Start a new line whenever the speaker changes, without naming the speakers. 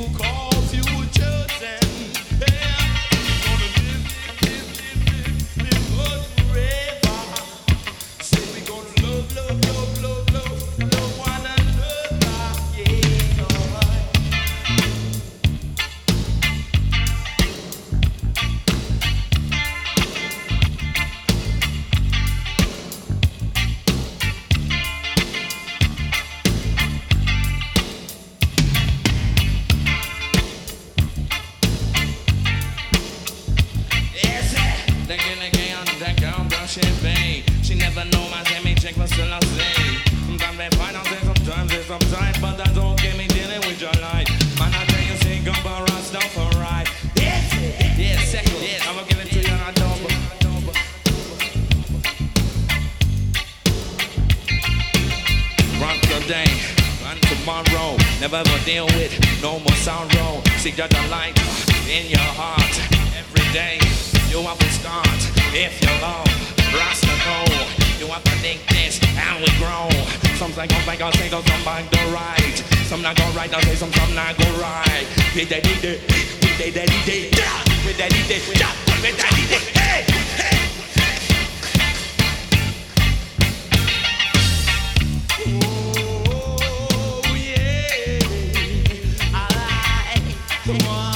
'cause you were chosen. Yeah, gonna live good forever. Say we gonna love one another. Yeah, alright. Champagne. She never know my Jimmy chick was still on stage. Sometimes they fight out there, sometimes it's uptight, but that don't get me dealing with your life. Man, I tell you, say go but rust down for right. Yes, yes, second, yes. I'm gonna give it to you, I don't. Run today, run tomorrow. Never ever deal with no more sorrow. See the light in your heart every day. You have to start if you love. Rasta go, you have to think this and we grow. Some say go back, I'll say those some back go right. Some not go right, I'll say some not go right. With that day, with that day, with that day, with that day, hey, hey. Oh yeah, alright, come on.